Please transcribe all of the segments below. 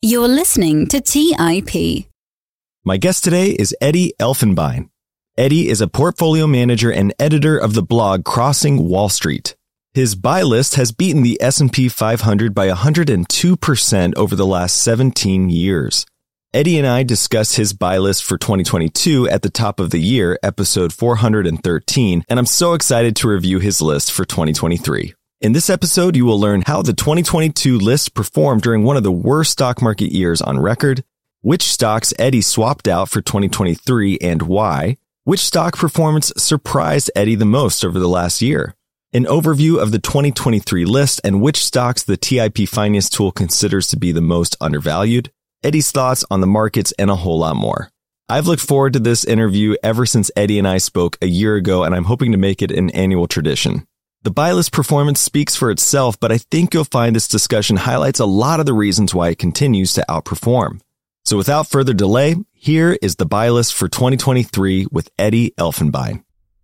You're listening to TIP. My guest today is Eddie Elfenbein. Eddie is a portfolio manager and editor of the blog Crossing Wall Street. His buy list has beaten the S&P 500 by 102% over the last 17 years. Eddie and I discussed his buy list for 2022 at the top of the year, episode 413, and I'm so excited to review his list for 2023. In this episode, you will learn how the 2022 list performed during one of the worst stock market years on record, which stocks Eddie swapped out for 2023 and why, which stock performance surprised Eddie the most over the last year, an overview of the 2023 list and which stocks the TIP Finance tool considers to be the most undervalued, Eddie's thoughts on the markets, and a whole lot more. I've looked forward to this interview ever since Eddie and I spoke a year ago, and I'm hoping to make it an annual tradition. The buy list performance speaks for itself, but I think you'll find this discussion highlights a lot of the reasons why it continues to outperform. So without further delay, here is the buy list for 2023 with Eddie Elfenbein.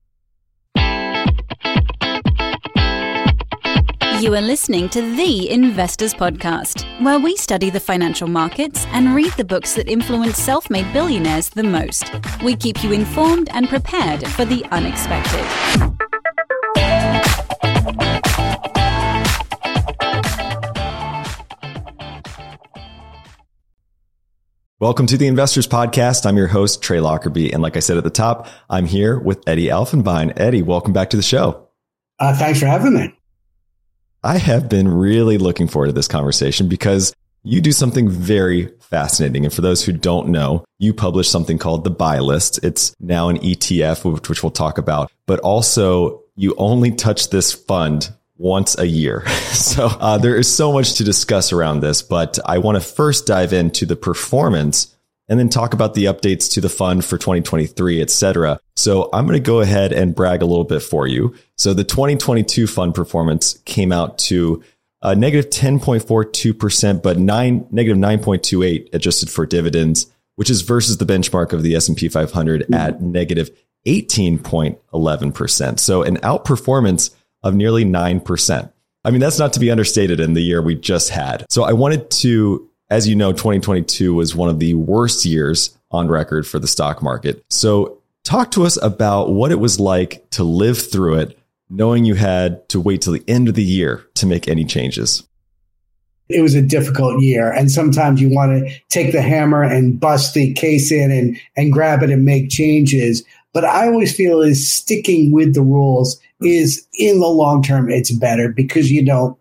You are listening to The Investors Podcast, where we study the financial markets and read the books that influence self-made billionaires the most. We keep you informed and prepared for the unexpected. Welcome to the Investors Podcast. I'm your host, Trey Lockerbie. And like I said at the top, I'm here with Eddie Elfenbein. Eddie, welcome back to the show. Thanks for having me. I have been really looking forward to this conversation because you do something very fascinating. And for those who don't know, you publish something called the Buy List. It's now an ETF, which we'll talk about. But also, you only touch this fund once a year. So there is so much to discuss around this, but I want to first dive into the performance and then talk about the updates to the fund for 2023, et cetera. So I'm going to go ahead and brag a little bit for you. So the 2022 fund performance came out to negative 10.42%, but negative 9.28 adjusted for dividends, which is versus the benchmark of the S&P 500 at negative 18.11%. So an outperformance of nearly 9%. I mean, that's not to be understated in the year we just had. So I wanted to, as you know, 2022 was one of the worst years on record for the stock market. So talk to us about what it was like to live through it, knowing you had to wait till the end of the year to make any changes. It was a difficult year. And sometimes you want to take the hammer and bust the case in and grab it and make changes. But I always feel is sticking with the rules is in the long term, it's better because you don't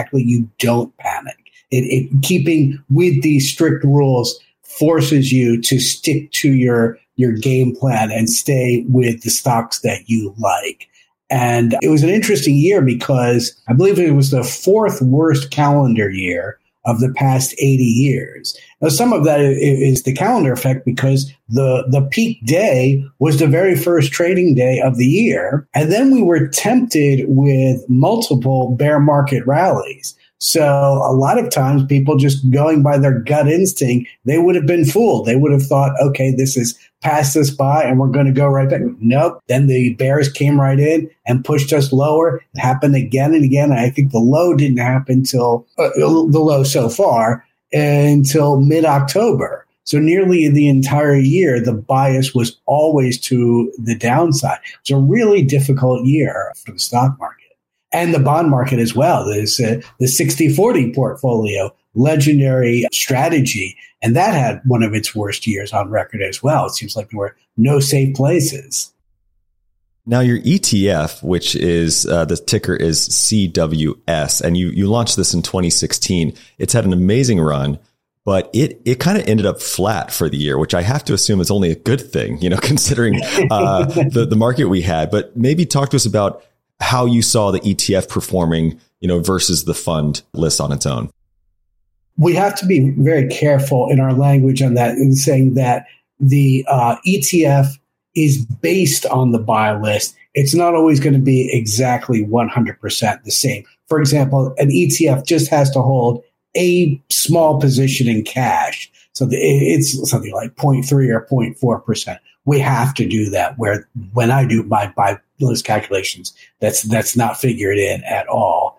panic. Keeping with these strict rules forces you to stick to your game plan and stay with the stocks that you like. And it was an interesting year because I believe it was the fourth worst calendar year of the past 80 years. Now, some of that is the calendar effect because the peak day was the very first trading day of the year. And then we were tempted with multiple bear market rallies. So a lot of times people just going by their gut instinct, they would have been fooled. They would have thought, okay, this is passed us by and we're going to go right back. Nope. Then the bears came right in and pushed us lower. It happened again and again. I think the low didn't happen till the low so far until mid-October. So nearly the entire year, the bias was always to the downside. It's a really difficult year for the stock market. And the bond market as well. There's the 60-40 portfolio, legendary strategy. And that had one of its worst years on record as well. It seems like there were no safe places. Now, your ETF, which is the ticker is CWS, and you launched this in 2016. It's had an amazing run, but it kind of ended up flat for the year, which I have to assume is only a good thing, considering the market we had. But maybe talk to us about how you saw the ETF performing, versus the fund list on its own. We have to be very careful in our language on that in saying that the ETF is based on the buy list. It's not always going to be exactly 100% the same. For example, an ETF just has to hold a small position in cash. So it's something like 0.3 or 0.4%. We have to do that, where when I do my buy list calculations, that's not figured in at all.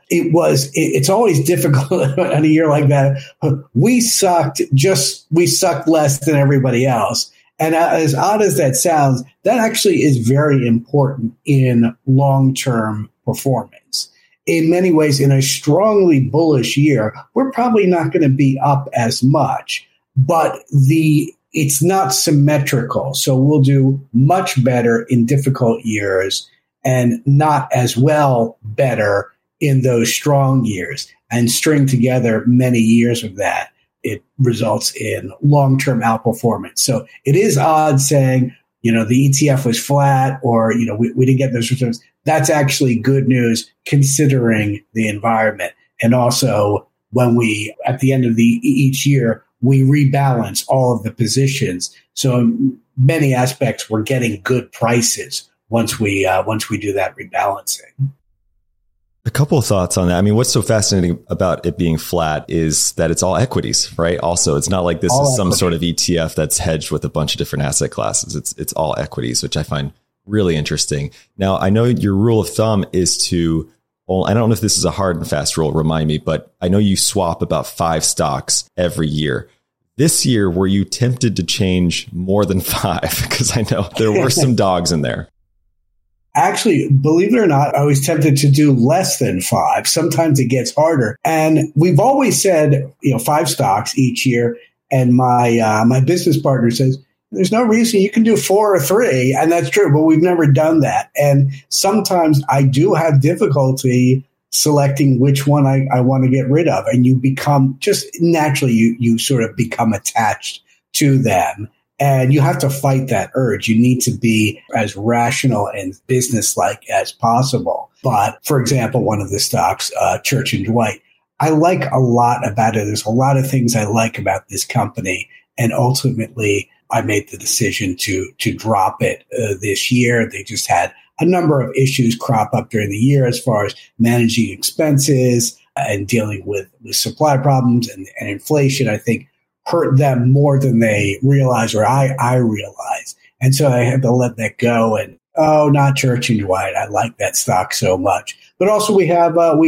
it's always difficult on a year like that. We sucked less than everybody else. And as odd as that sounds, that actually is very important in long-term performance. In many ways, in a strongly bullish year, we're probably not going to be up as much, but it's not symmetrical. So we'll do much better in difficult years and not as well better in those strong years, and string together many years of that. It results in long-term outperformance. So it is odd saying, the ETF was flat or, we didn't get those returns. That's actually good news considering the environment. And also when at the end of each year, we rebalance all of the positions. So in many aspects, we're getting good prices once we do that rebalancing. A couple of thoughts on that. I mean, what's so fascinating about it being flat is that it's all equities, right? Also, it's not like this is some sort of ETF that's hedged with a bunch of different asset classes. It's all equities, which I find really interesting. Now, I know your rule of thumb is I don't know if this is a hard and fast rule, remind me, but I know you swap about 5 stocks every year. This year, were you tempted to change more than 5? Because I know there were some dogs in there. Actually, believe it or not, I was tempted to do less than 5. Sometimes it gets harder. And we've always said, 5 stocks each year. And my business partner says, there's no reason you can do 4 or 3. And that's true, but we've never done that. And sometimes I do have difficulty selecting which one I want to get rid of. And you become just naturally, you sort of become attached to them. And you have to fight that urge. You need to be as rational and businesslike as possible. But for example, one of the stocks, Church & Dwight, I like a lot about it. There's a lot of things I like about this company. And ultimately, I made the decision to drop it this year. They just had a number of issues crop up during the year as far as managing expenses and dealing with supply problems and inflation. I think hurt them more than they realize, or I realize. And so I had to let that go. And not Church & Dwight. I like that stock so much. But also we have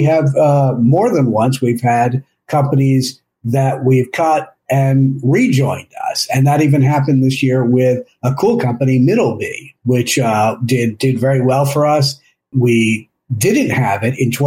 more than once we've had companies that we've cut and rejoined us. And that even happened this year with a cool company, Middleby, which did very well for us. We didn't have it in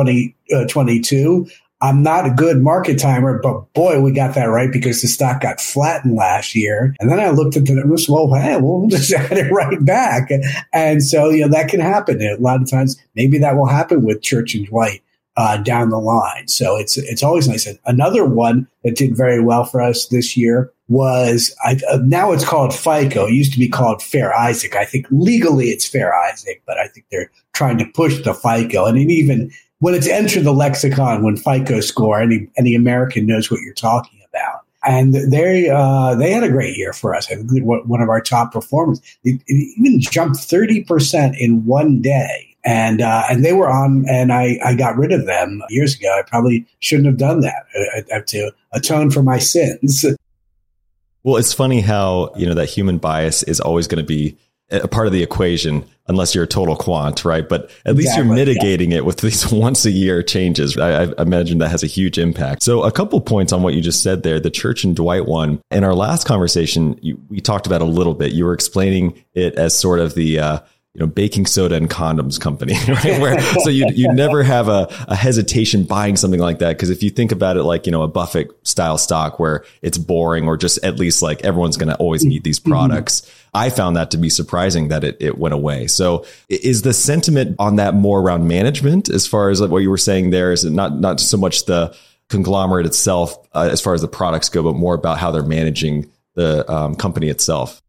2022. I'm not a good market timer, but boy, we got that right because the stock got flattened last year. And then I looked at the numbers, we'll just add it right back. And so, that can happen. A lot of times, maybe that will happen with Church & Dwight down the line. So it's always nice. Another one that did very well for us this year was, now it's called FICO. It used to be called Fair Isaac. I think legally it's Fair Isaac, but I think they're trying to push the FICO. And it even, when it's entered the lexicon, when FICO score, any American knows what you're talking about. And they had a great year for us. I think one of our top performers. It even jumped 30% in one day. And they were on, and I got rid of them years ago. I probably shouldn't have done that. I have to atone for my sins. Well, it's funny how, that human bias is always going to be a part of the equation unless you're a total quant, right? But at least you're mitigating it with these once a year changes. I imagine that has a huge impact. So a couple points on what you just said there, the Church & Dwight one. In our last conversation, we talked about a little bit. You were explaining it as sort of the, baking soda and condoms company, right? So you never have a hesitation buying something like that. Because if you think about it like, a Buffett style stock where it's boring or just at least like everyone's going to always need these products. I found that to be surprising that it went away. So is the sentiment on that more around management as far as like what you were saying there? Is it not so much the conglomerate itself as far as the products go, but more about how they're managing the company itself?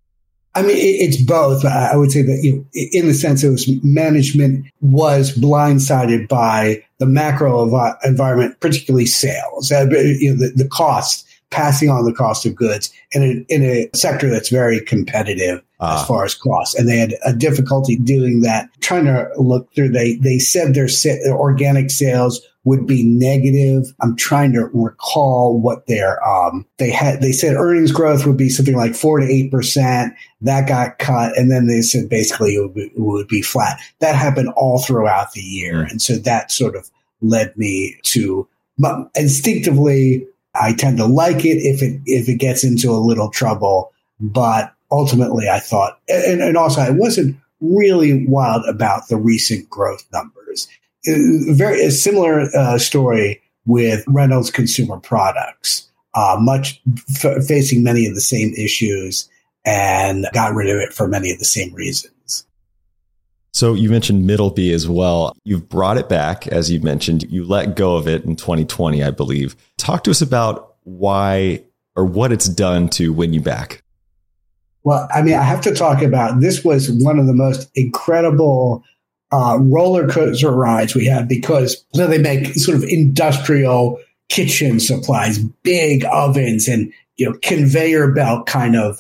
I mean, it's both. I would say that, in the sense it was management was blindsided by the macro environment, particularly sales, the cost, passing on the cost of goods in a sector that's very competitive as far as costs. And they had a difficulty doing that, trying to look through. They said their organic sales would be negative. I'm trying to recall what their they said earnings growth would be something like 4 to 8%. That got cut, and then they said basically it would be flat. That happened all throughout the year, and so that sort of led me to, instinctively, I tend to like it if it gets into a little trouble. But ultimately, I thought, and also I wasn't really wild about the recent growth numbers. A similar story with Reynolds Consumer Products, facing many of the same issues, and got rid of it for many of the same reasons. So you mentioned Middleby as well. You've brought it back, as you mentioned. You let go of it in 2020, I believe. Talk to us about why or what it's done to win you back. Well, I mean, I have to talk about, this was one of the most incredible roller coaster rides we had, because they make sort of industrial kitchen supplies, big ovens and, conveyor belt kind of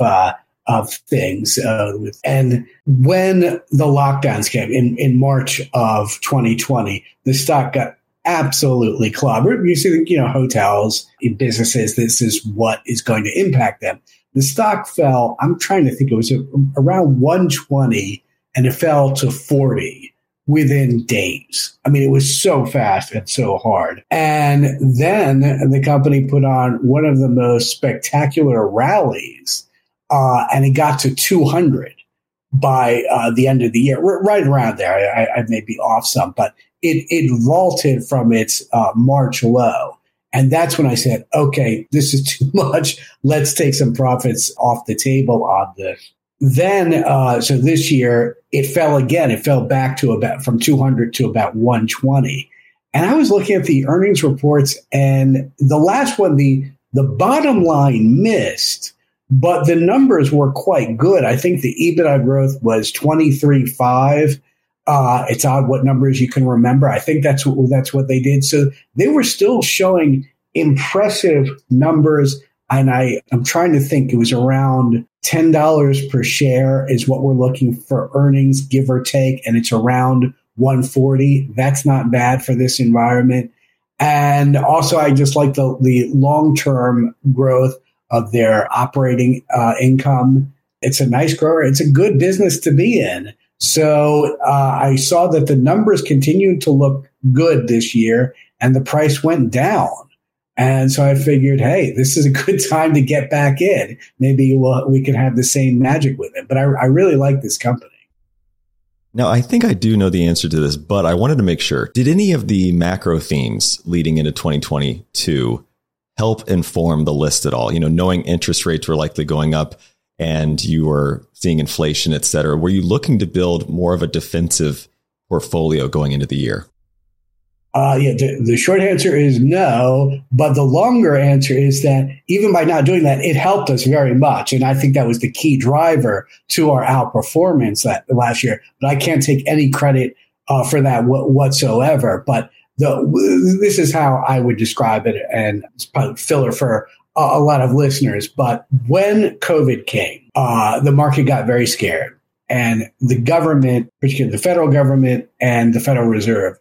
things. And when the lockdowns came in March of 2020, the stock got absolutely clobbered. You see, hotels, businesses, this is what is going to impact them. The stock fell, I'm trying to think, it was around 120, and it fell to 40 within days. I mean, it was so fast and so hard. And then the company put on one of the most spectacular rallies, and it got to 200 by the end of the year, right around there. I may be off some, but it vaulted from its March low. And that's when I said, okay, this is too much. Let's take some profits off the table on this. Then, so this year, it fell again. It fell back to from 200 to about 120. And I was looking at the earnings reports, and the last one, the bottom line missed, but the numbers were quite good. I think the EBITDA growth was 23.5. It's odd what numbers you can remember. I think that's what they did. So they were still showing impressive numbers. And I'm trying to think, it was around $10 per share is what we're looking for earnings, give or take. And it's around 140. That's not bad for this environment. And also, I just like the long-term growth of their operating income. It's a nice grower. It's a good business to be in. So I saw that the numbers continued to look good this year, and the price went down. And so I figured, hey, this is a good time to get back in. Maybe we can have the same magic with it. But I really like this company. Now, I think I do know the answer to this, but I wanted to make sure. Did any of the macro themes leading into 2022 help inform the list at all? Knowing interest rates were likely going up and you were seeing inflation, et cetera, were you looking to build more of a defensive portfolio going into the year? The short answer is no, but the longer answer is that even by not doing that, it helped us very much. And I think that was the key driver to our outperformance last year. But I can't take any credit for that whatsoever. But this is how I would describe it, and it's probably filler for a lot of listeners. But when COVID came, the market got very scared, and the government, particularly the federal government and the Federal Reserve,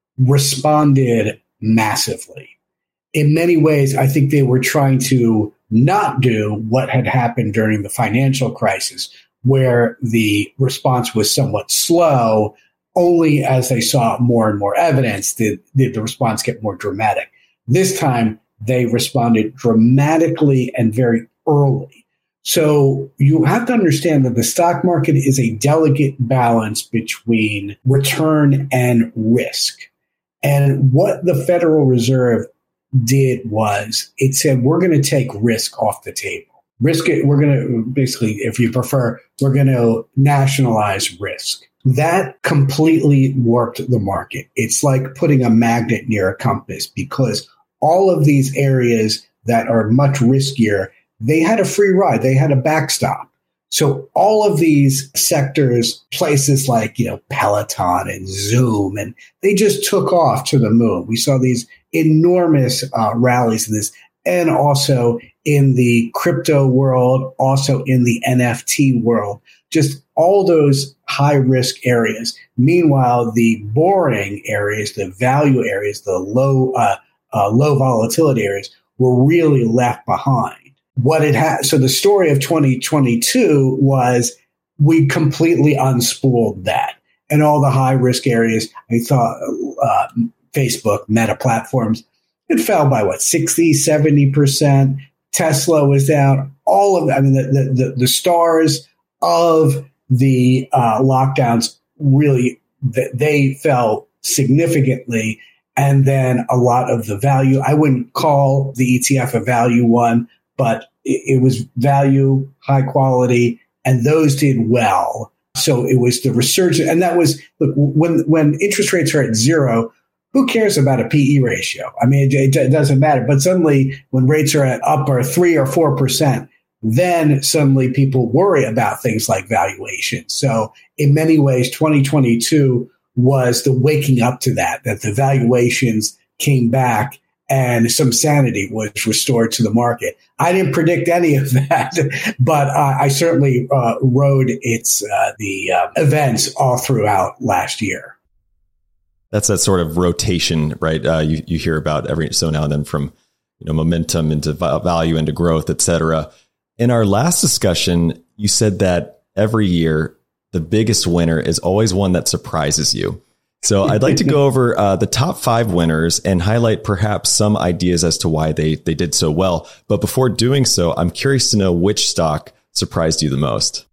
responded massively. In many ways, I think they were trying to not do what had happened during the financial crisis, where the response was somewhat slow. Only as they saw more and more evidence did the response get more dramatic. This time, they responded dramatically and very early. So you have to understand that the stock market is a delicate balance between return and risk. And what the Federal Reserve did was it said, we're going to take risk off the table. We're going to basically, if you prefer, we're going to nationalize risk. That completely warped the market. It's like putting a magnet near a compass, because all of these areas that are much riskier, they had a free ride. They had a backstop. So all of these sectors, places like, Peloton and Zoom, and they just took off to the moon. We saw these enormous rallies in this, and also in the crypto world, also in the NFT world, just all those high risk areas. Meanwhile, the boring areas, the value areas, the low volatility areas were really left behind. So the story of 2022 was we completely unspooled that, and all the high risk areas, I thought Facebook, Meta platforms, it fell by 60, 70%. Tesla was down. All of, I mean, the stars of the lockdowns really, they fell significantly. And then a lot of the value, I wouldn't call the ETF a value one, but it was value, high quality, and those did well. So it was the resurgence. And that was, look, when interest rates are at zero, who cares about a PE ratio? I mean, it doesn't matter. But suddenly when rates are at up or 3 or 4%, then suddenly people worry about things like valuation. So in many ways, 2022 was the waking up to that the valuations came back and some sanity was restored to the market. I didn't predict any of that, but I certainly rode the events all throughout last year. That's that sort of rotation, right? You hear about every so now and then from momentum into value into growth, et cetera. In our last discussion, you said that every year the biggest winner is always one that surprises you. So I'd like to go over the top 5 winners and highlight perhaps some ideas as to why they did so well. But before doing so, I'm curious to know which stock surprised you the most.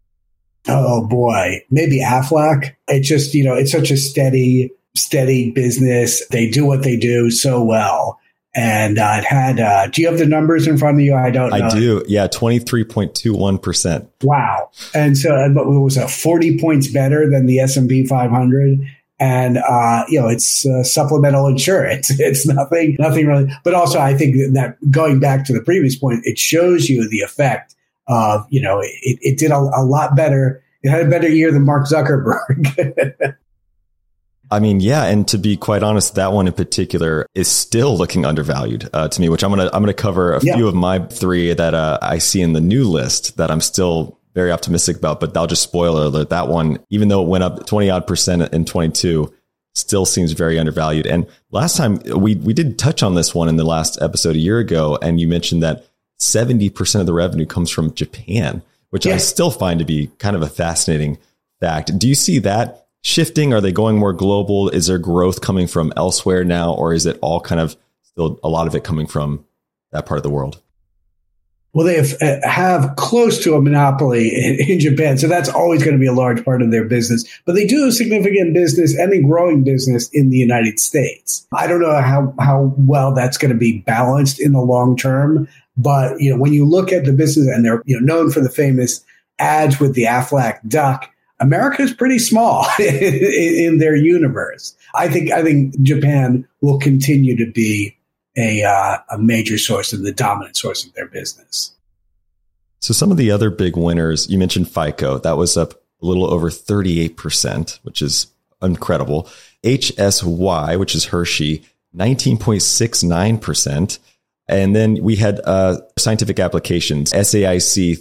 Oh boy, maybe Aflac. It's just, it's such a steady business. They do what they do so well. And it had, do you have the numbers in front of you? I don't know. I do. Yeah. 23.21%. Wow. And so it was 40 points better than the S&P 500. And, it's supplemental insurance. It's nothing really. But also I think that going back to the previous point, it shows you the effect of, it did a lot better. It had a better year than Mark Zuckerberg. I mean, yeah. And to be quite honest, that one in particular is still looking undervalued to me, which I'm going to cover a few of my 3 that I see in the new list that I'm still very optimistic about, but I'll just spoiler alert. That one, even though it went up 20 odd % in 22, still seems very undervalued. And last time we did touch on this one in the last episode a year ago. And you mentioned that 70% of the revenue comes from Japan, which I still find to be kind of a fascinating fact. Do you see that shifting? Are they going more global? Is there growth coming from elsewhere now? Or is it all kind of still a lot of it coming from that part of the world? Well, they have close to a monopoly in Japan. So that's always going to be a large part of their business. But they do a significant business and a growing business in the United States. I don't know how well that's going to be balanced in the long term. But, when you look at the business and they're known for the famous ads with the Aflac duck, America is pretty small in their universe. I think Japan will continue to be a major source and the dominant source of their business. So some of the other big winners, you mentioned FICO, that was up a little over 38%, which is incredible. HSY, which is Hershey, 19.69%. And then we had scientific applications, SAIC,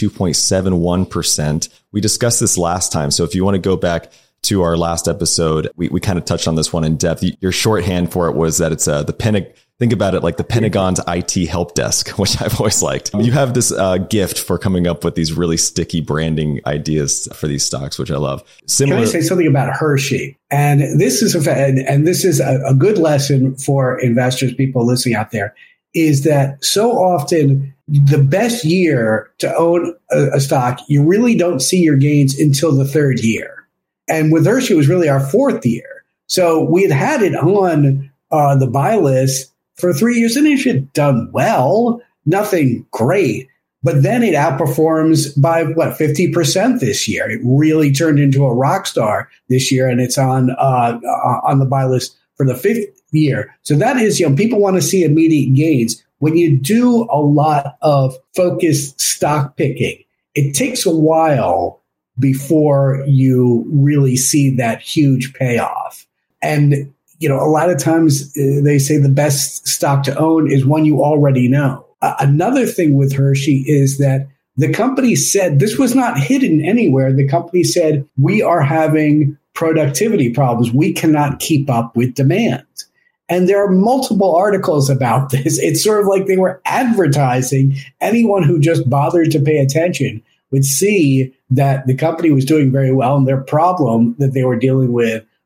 32.71%. We discussed this last time. So if you want to go back to our last episode, we kind of touched on this one in depth. Your shorthand for it was that it's think about it like the Pentagon's IT help desk, which I've always liked. You have this gift for coming up with these really sticky branding ideas for these stocks, which I love. Can I say something about Hershey? And this is a good lesson for investors, people listening out there, is that so often the best year to own a stock, you really don't see your gains until the 3rd year. And with Hershey, it was really our 4th year. So we had it on the buy list for 3 years, and it had done well, nothing great. But then it outperforms by 50% this year. It really turned into a rock star this year, and it's on the buy list for the 5th year. So that is, people want to see immediate gains. When you do a lot of focused stock picking, it takes a while before you really see that huge payoff. And a lot of times they say the best stock to own is one you already know. Another thing with Hershey is that the company said, this was not hidden anywhere. The company said, we are having productivity problems. We cannot keep up with demand. And there are multiple articles about this. It's sort of like they were advertising. Anyone who just bothered to pay attention would see that the company was doing very well, and their problem that they were dealing with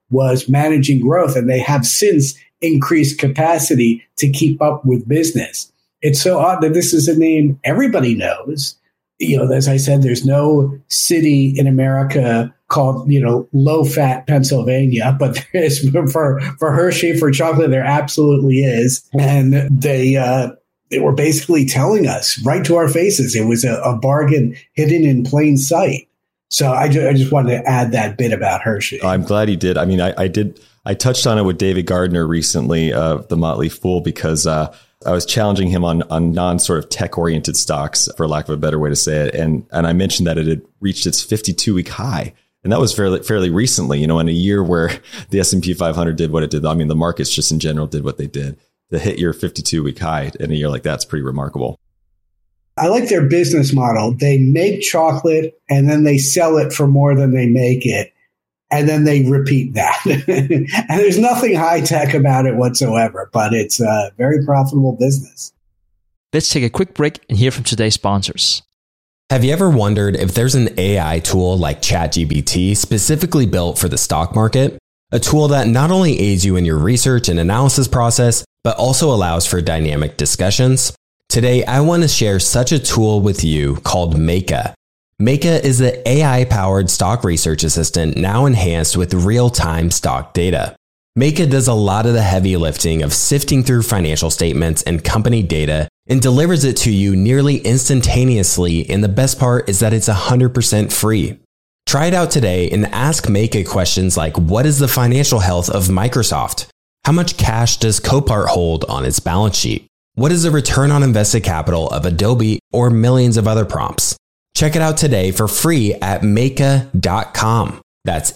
was managing growth, and they have since increased capacity to keep up with business. It's so odd that this is a name everybody knows. As I said, there's no city in America called, low-fat Pennsylvania, but there is for Hershey, for chocolate, there absolutely is. And they were basically telling us right to our faces it was a bargain hidden in plain sight. So I just wanted to add that bit about Hershey. I'm glad you did. I mean, I touched on it with David Gardner recently of the Motley Fool because I was challenging him on non-sort of tech-oriented stocks, for lack of a better way to say it. And I mentioned that it had reached its 52-week high. And that was fairly recently, in a year where the S&P 500 did what it did. I mean, the markets just in general did what they did. To hit your 52-week high in a year like that's pretty remarkable. I like their business model. They make chocolate and then they sell it for more than they make it. And then they repeat that. And there's nothing high tech about it whatsoever, but it's a very profitable business. Let's take a quick break and hear from today's sponsors. Have you ever wondered if there's an AI tool like ChatGPT specifically built for the stock market? A tool that not only aids you in your research and analysis process, but also allows for dynamic discussions? Today, I want to share such a tool with you called Meka. Meka is the AI-powered stock research assistant now enhanced with real-time stock data. Meka does a lot of the heavy lifting of sifting through financial statements and company data and delivers it to you nearly instantaneously, and the best part is that it's 100% free. Try it out today and ask Meka questions like, what is the financial health of Microsoft? How much cash does Copart hold on its balance sheet? What is the return on invested capital of Adobe, or millions of other prompts? Check it out today for free at Meka.com. That's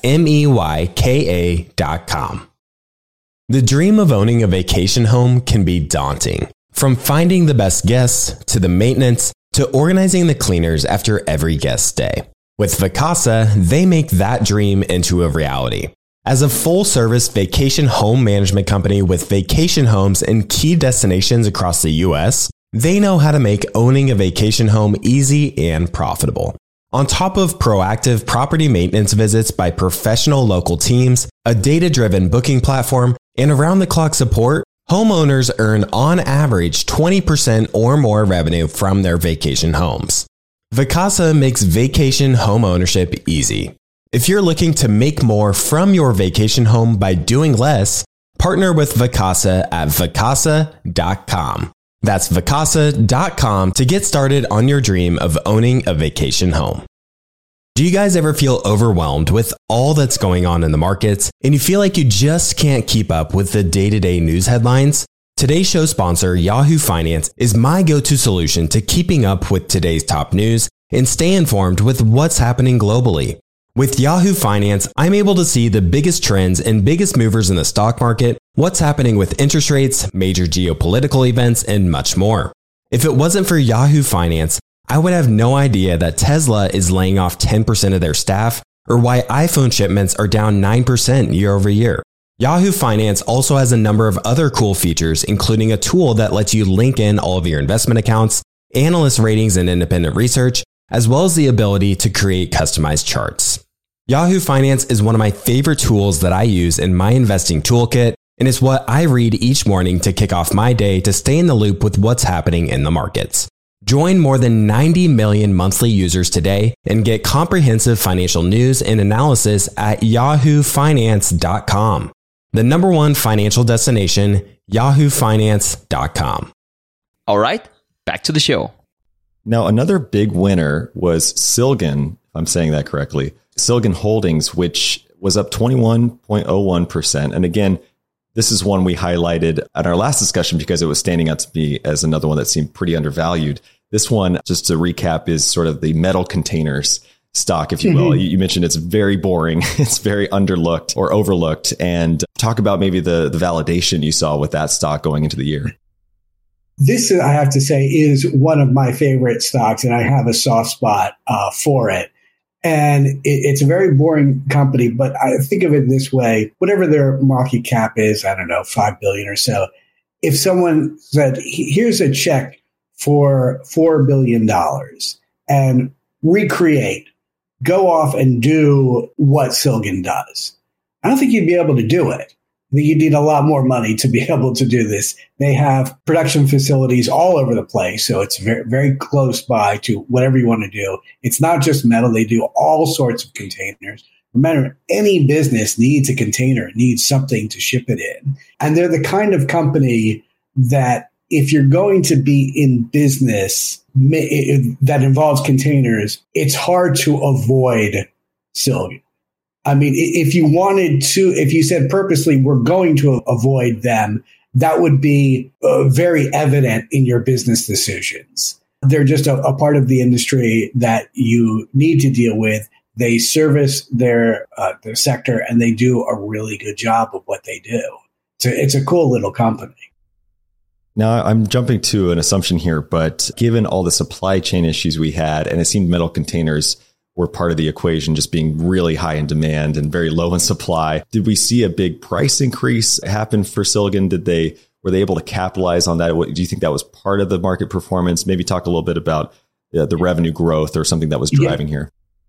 MEYKA.com. The dream of owning a vacation home can be daunting. From finding the best guests, to the maintenance, to organizing the cleaners after every guest stay. With Vacasa, they make that dream into a reality. As a full-service vacation home management company with vacation homes in key destinations across the U.S., they know how to make owning a vacation home easy and profitable. On top of proactive property maintenance visits by professional local teams, a data-driven booking platform, and around-the-clock support, homeowners earn on average 20% or more revenue from their vacation homes. Vacasa makes vacation home ownership easy. If you're looking to make more from your vacation home by doing less, partner with Vacasa at Vacasa.com. That's Vacasa.com to get started on your dream of owning a vacation home. Do you guys ever feel overwhelmed with all that's going on in the markets and you feel like you just can't keep up with the day-to-day news headlines? Today's show sponsor, Yahoo Finance, is my go-to solution to keeping up with today's top news and stay informed with what's happening globally. With Yahoo Finance, I'm able to see the biggest trends and biggest movers in the stock market, what's happening with interest rates, major geopolitical events, and much more. If it wasn't for Yahoo Finance, I would have no idea that Tesla is laying off 10% of their staff, or why iPhone shipments are down 9% year over year. Yahoo Finance also has a number of other cool features, including a tool that lets you link in all of your investment accounts, analyst ratings and independent research, as well as the ability to create customized charts. Yahoo Finance is one of my favorite tools that I use in my investing toolkit, and it's what I read each morning to kick off my day to stay in the loop with what's happening in the markets. Join more than 90 million monthly users today and get comprehensive financial news and analysis at yahoofinance.com. The number one financial destination, yahoofinance.com. All right, back to the show. Now, another big winner was Silgan, if I'm saying that correctly. Silgan Holdings, which was up 21.01%. And again, this is one we highlighted at our last discussion because it was standing out to me as another one that seemed pretty undervalued. This one, just to recap, is sort of the metal containers stock, if you will. You mentioned it's very boring. It's very underlooked or overlooked. And talk about maybe the validation you saw with that stock going into the year. This, I have to say, is one of my favorite stocks, and I have a soft spot for it. And it's a very boring company, but I think of it this way. Whatever their market cap is, I don't know, $5 billion or so. If someone said, here's a check for $4 billion and recreate, go off and do what Silgan does. I don't think you'd be able to do it. I think you'd need a lot more money to be able to do this. They have production facilities all over the place, so it's very, very close by to whatever you want to do. It's not just metal. They do all sorts of containers. Remember, any business needs a container, needs something to ship it in. And they're the kind of company that if you're going to be in business that involves containers, it's hard to avoid Silgan. I mean, if you said purposely, we're going to avoid them, that would be very evident in your business decisions. They're just a part of the industry that you need to deal with. They service their sector, and they do a really good job of what they do. So it's a cool little company. Now, I'm jumping to an assumption here, but given all the supply chain issues we had, and it seemed metal containers were part of the equation, just being really high in demand and very low in supply, did we see a big price increase happen for Silgan? Were they able to capitalize on that? Do you think that was part of the market performance? Maybe talk a little bit about the revenue growth or something that was driving here.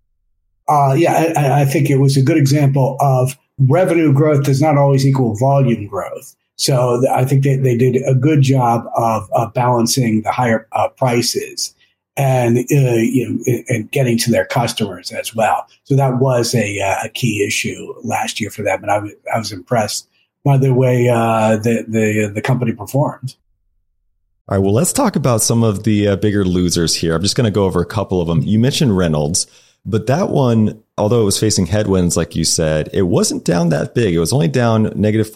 I think it was a good example of revenue growth does not always equal volume growth. So I think they did a good job of balancing the higher prices and and getting to their customers as well. So that was a key issue last year for them, and I was impressed by the way the company performed. All right, well, let's talk about some of the bigger losers here. I'm just going to go over a couple of them. You mentioned Reynolds, but that one, although it was facing headwinds, like you said, it wasn't down that big. It was only down negative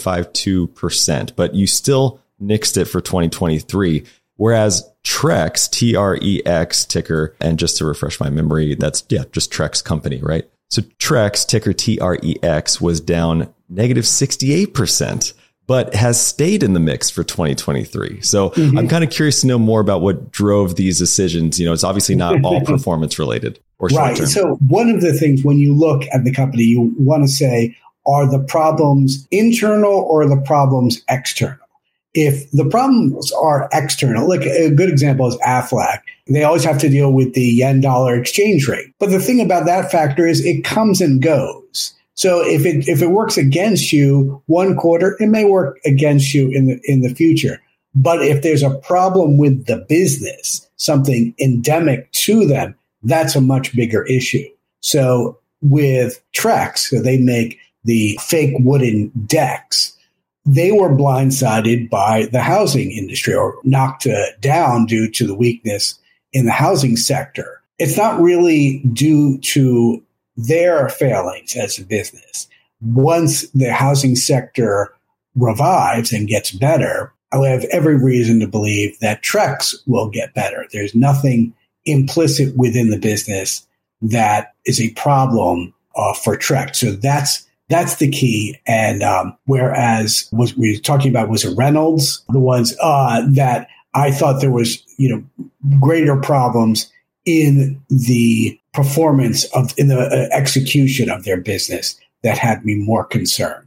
4.52%, but you still nixed it for 2023. Whereas Trex, TREX ticker, and just to refresh my memory, that's just Trex company, right? So Trex, ticker TREX, was down negative 68%. But has stayed in the mix for 2023. So I'm kind of curious to know more about what drove these decisions. It's obviously not all performance related or short term. Right. So one of the things when you look at the company, you want to say, are the problems internal or the problems external? If the problems are external, like a good example is Aflac. They always have to deal with the yen-dollar exchange rate. But the thing about that factor is it comes and goes. So if it works against you one quarter, it may work against you in the future. But if there's a problem with the business, something endemic to them, that's a much bigger issue. So with Trex, so they make the fake wooden decks, they were blindsided by the housing industry or knocked down due to the weakness in the housing sector. It's not really due to their failings as a business. Once the housing sector revives and gets better, I have every reason to believe that Trex will get better. There's nothing implicit within the business that is a problem for Trex. So that's the key. And whereas what we were talking about was Reynolds, the ones that I thought there was greater problems in the performance in the execution of their business that had me more concerned.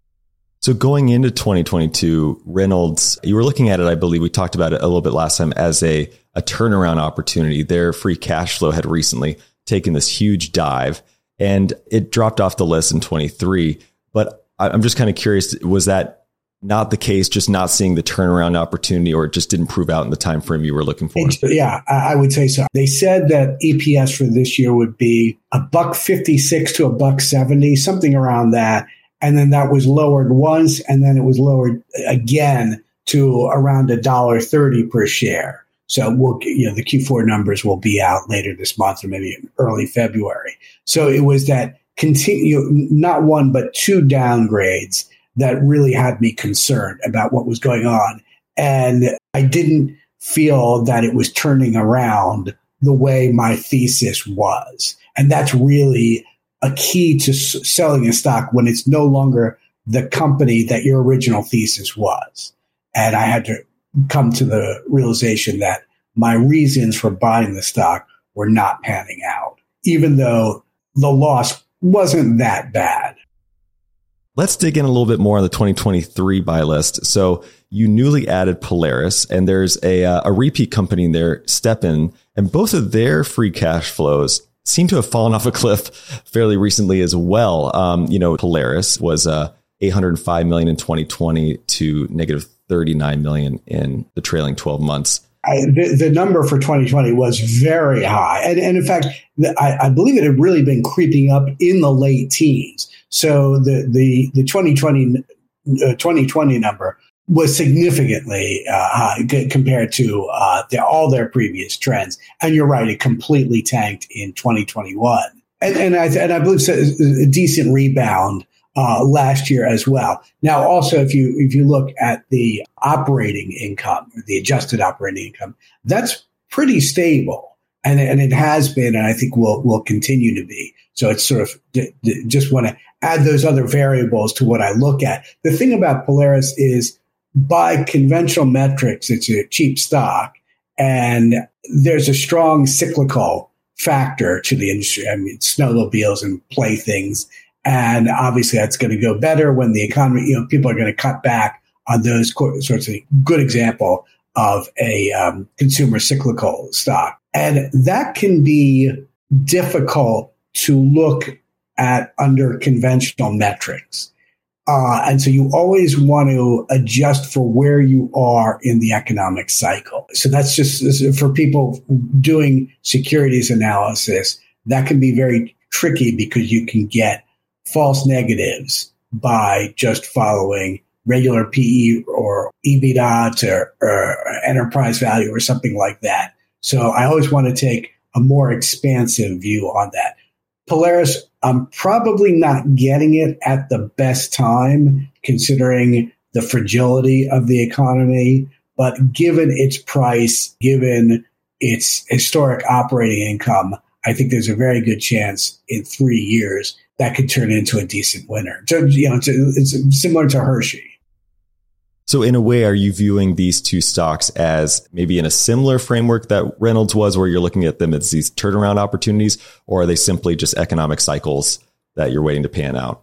So going into 2022, Reynolds, you were looking at it, I believe we talked about it a little bit last time, as a turnaround opportunity. Their free cash flow had recently taken this huge dive and it dropped off the list in 23. But I'm just kind of curious, was that not the case, just not seeing the turnaround opportunity, or it just didn't prove out in the time frame you were looking for? Yeah, I would say so. They said that EPS for this year would be $1.56 to $1.70, something around that. And then that was lowered once, and then it was lowered again to around $1.30 per share. So the Q4 numbers will be out later this month or maybe in early February. So it was that not one, but two downgrades that really had me concerned about what was going on. And I didn't feel that it was turning around the way my thesis was. And that's really a key to selling a stock, when it's no longer the company that your original thesis was. And I had to come to the realization that my reasons for buying the stock were not panning out, even though the loss wasn't that bad. Let's dig in a little bit more on the 2023 buy list. So you newly added Polaris, and there's a repeat company in there, Stepan, and both of their free cash flows seem to have fallen off a cliff fairly recently as well. Polaris was $805 million in 2020 to negative $39 million in the trailing 12 months. The number for 2020 was very high. And in fact, I believe it had really been creeping up in the late teens. So the 2020 number was significantly high compared to all their previous trends. And you're right, it completely tanked in 2021. And I believe a decent rebound last year as well. Now, also, if you look at the operating income, or the adjusted operating income, that's pretty stable, and it has been, and I think will continue to be. So it's sort of just want to add those other variables to what I look at. The thing about Polaris is, by conventional metrics, it's a cheap stock, and there's a strong cyclical factor to the industry. I mean, snowmobiles and playthings. And obviously that's going to go better when the economy, people are going to cut back on those sorts of good example of a consumer cyclical stock. And that can be difficult to look at under conventional metrics. And so you always want to adjust for where you are in the economic cycle. So that's just for people doing securities analysis, that can be very tricky because you can get false negatives by just following regular PE or EBITDA or enterprise value or something like that. So I always want to take a more expansive view on that. Polaris, I'm probably not getting it at the best time considering the fragility of the economy, but given its price, given its historic operating income, I think there's a very good chance in 3 years that could turn into a decent winner. So, it's similar to Hershey. So in a way, are you viewing these two stocks as maybe in a similar framework that Reynolds was, where you're looking at them as these turnaround opportunities, or are they simply just economic cycles that you're waiting to pan out?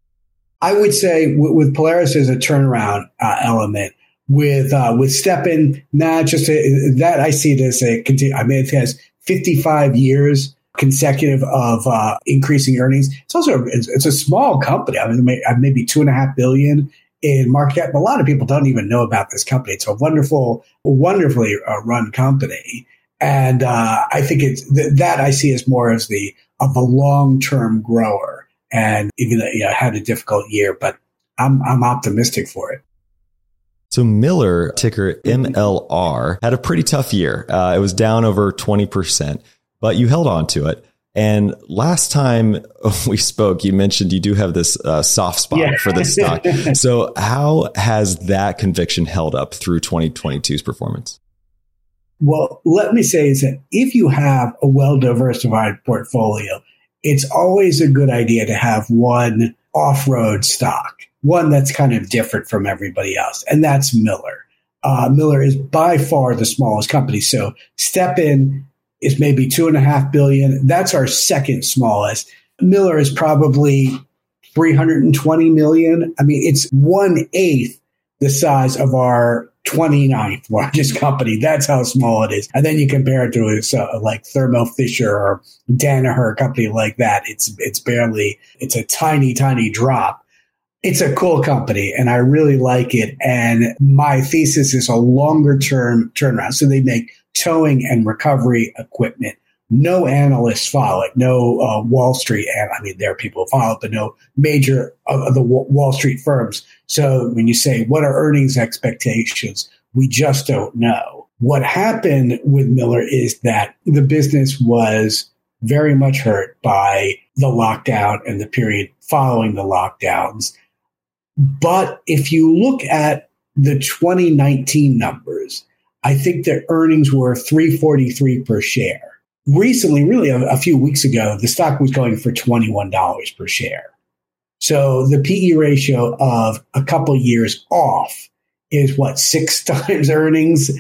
I would say with Polaris, there's a turnaround element. With Stepan, that I see it as it has 55 years consecutive of increasing earnings. It's a small company. I mean, maybe $2.5 billion in market cap. A lot of people don't even know about this company. It's a wonderfully run company, and I think that I see as more as of a long-term grower. And even though had a difficult year, but I'm optimistic for it. So Miller, ticker MLR, had a pretty tough year. It was down over 20%. But you held on to it. And last time we spoke, you mentioned you do have this soft spot for this stock. So how has that conviction held up through 2022's performance? Well, let me say is that if you have a well-diversified portfolio, it's always a good idea to have one off-road stock, one that's kind of different from everybody else. And that's Miller. Miller is by far the smallest company. So Stepan is maybe $2.5 billion. That's our second smallest. Miller is probably $320 million. I mean, it's 1/8 the size of our 29th largest company. That's how small it is. And then you compare it to like Thermo Fisher or Danaher, a company like that. It's a tiny, tiny drop. It's a cool company and I really like it. And my thesis is a longer term turnaround. So they make towing and recovery equipment. No analysts follow it. No Wall Street. And I mean, there are people who follow it, but no major of the Wall Street firms. So when you say, what are earnings expectations? We just don't know. What happened with Miller is that the business was very much hurt by the lockdown and the period following the lockdowns. But if you look at the 2019 numbers, I think their earnings were $3.43 per share. Recently, really a few weeks ago, the stock was going for $21 per share. So the PE ratio of a couple years off is 6 times earnings,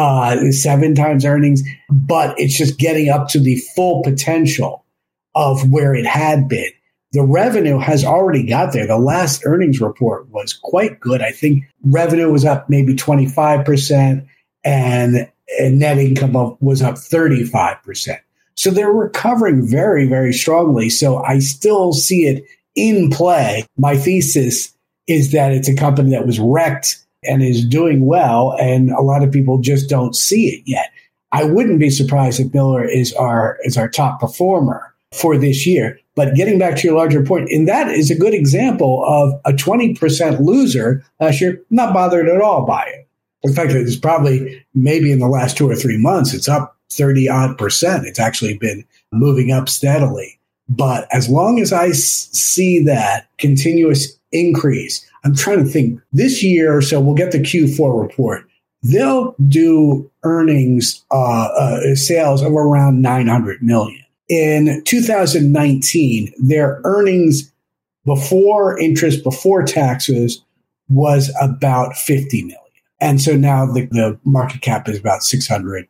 7 times earnings, but it's just getting up to the full potential of where it had been. The revenue has already got there. The last earnings report was quite good. I think revenue was up maybe 25% and net income was up 35%. So they're recovering very, very strongly. So I still see it in play. My thesis is that it's a company that was wrecked and is doing well, and a lot of people just don't see it yet. I wouldn't be surprised if Miller is our top performer for this year. But getting back to your larger point, and that is a good example of a 20% loser last year, not bothered at all by it. In fact, it's probably maybe in the last 2 or 3 months, it's up 30-odd%. It's actually been moving up steadily. But as long as I see that continuous increase, I'm trying to think this year or so, we'll get the Q4 report. They'll do earnings, sales of around $900 million. In 2019, their earnings before interest, before taxes was about $50 million. And so now the market cap is about $320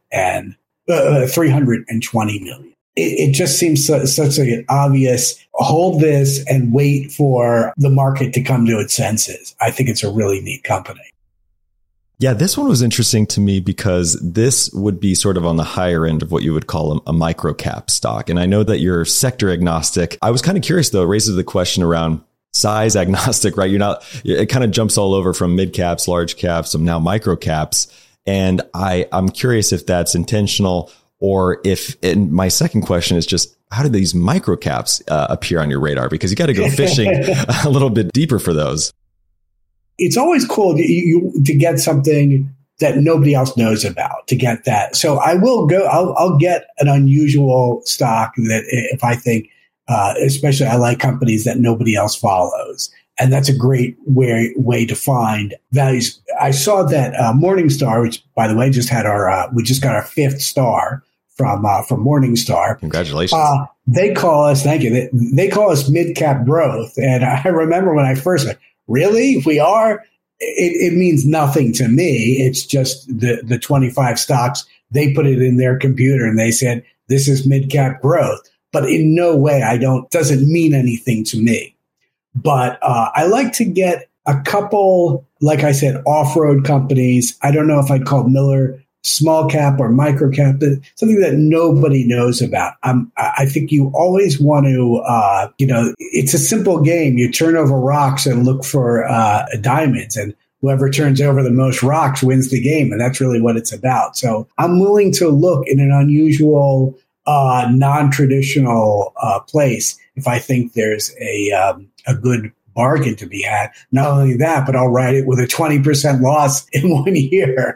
million. It just seems such an obvious hold this and wait for the market to come to its senses. I think it's a really neat company. Yeah, this one was interesting to me because this would be sort of on the higher end of what you would call a micro cap stock. And I know that you're sector agnostic. I was kind of curious, though, it raises the question around size agnostic, right? It kind of jumps all over from mid caps, large caps, and now micro caps. And I'm curious if that's intentional or if, and my second question is just, how do these micro caps appear on your radar? Because you got to go fishing a little bit deeper for those. It's always cool to get something that nobody else knows about, to get that. So I'll get an unusual stock that if I think, especially I like companies that nobody else follows. And that's a great way to find values. I saw that Morningstar, which by the way, we just got our 5th star from Morningstar. Congratulations. They call us, thank you. They call us mid-cap growth. And I remember when I first said, really? We are? It means nothing to me. It's just the 25 stocks. They put it in their computer and they said, this is mid-cap growth. But in no way, doesn't mean anything to me. But I like to get a couple, like I said, off-road companies. I don't know if I'd call Miller small cap or micro cap, something that nobody knows about. I think you always want to, it's a simple game. You turn over rocks and look for diamonds, and whoever turns over the most rocks wins the game. And that's really what it's about. So I'm willing to look in an unusual, non-traditional place if I think there's a good bargain to be had. Not only that, but I'll ride it with a 20% loss in 1 year.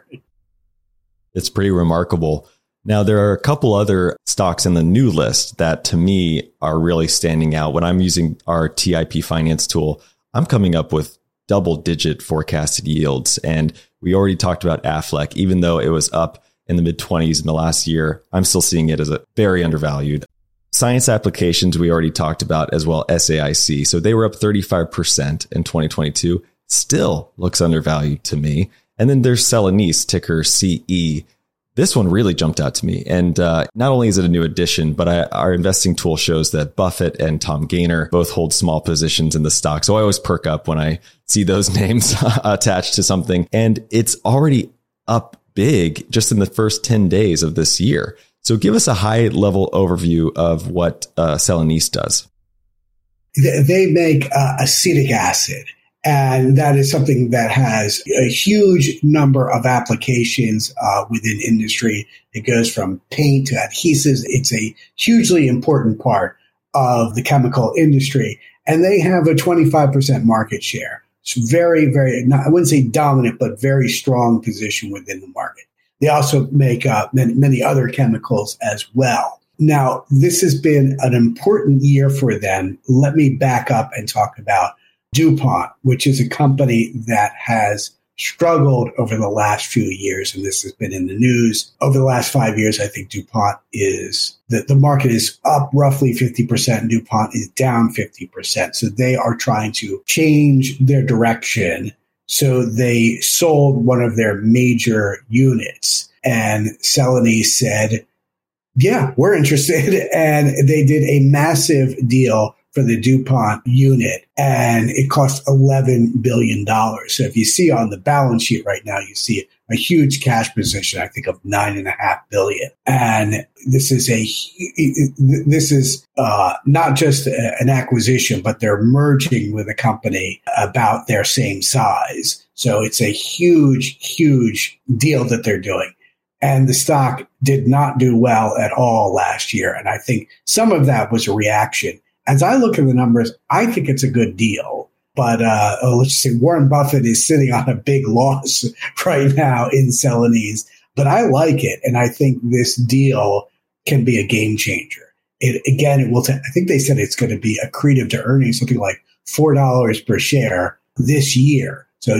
It's pretty remarkable. Now, there are a couple other stocks in the new list that to me are really standing out. When I'm using our TIP finance tool, I'm coming up with double-digit forecasted yields. And we already talked about Aflac. Even though it was up in the mid-20s in the last year, I'm still seeing it as a very undervalued. Science Applications, we already talked about, as well SAIC. So they were up 35% in 2022. Still looks undervalued to me. And then there's Celanese, ticker CE. This one really jumped out to me. And not only is it a new addition, but our investing tool shows that Buffett and Tom Gaynor both hold small positions in the stock. So I always perk up when I see those names attached to something. And it's already up big just in the first 10 days of this year. So give us a high level overview of what Celanese does. They make acetic acid. And that is something that has a huge number of applications within industry. It goes from paint to adhesives. It's a hugely important part of the chemical industry. And they have a 25% market share. It's very, very, I wouldn't say dominant, but very strong position within the market. They also make many other chemicals as well. Now, this has been an important year for them. Let me back up and talk about DuPont, which is a company that has struggled over the last few years, and this has been in the news. Over the last 5 years, I think DuPont the market is up roughly 50%, and DuPont is down 50%. So they are trying to change their direction. So they sold one of their major units, and Celanese said, yeah, we're interested. And they did a massive deal for the DuPont unit, and it cost $11 billion. So if you see on the balance sheet right now, you see a huge cash position, I think of $9.5 billion. And this is not just an acquisition, but they're merging with a company about their same size. So it's a huge, huge deal that they're doing. And the stock did not do well at all last year. And I think some of that was a reaction. As I look at the numbers, I think it's a good deal. But let's just say Warren Buffett is sitting on a big loss right now in Celanese. But I like it. And I think this deal can be a game changer. It will. I think they said it's going to be accretive to earnings, something like $4 per share this year. So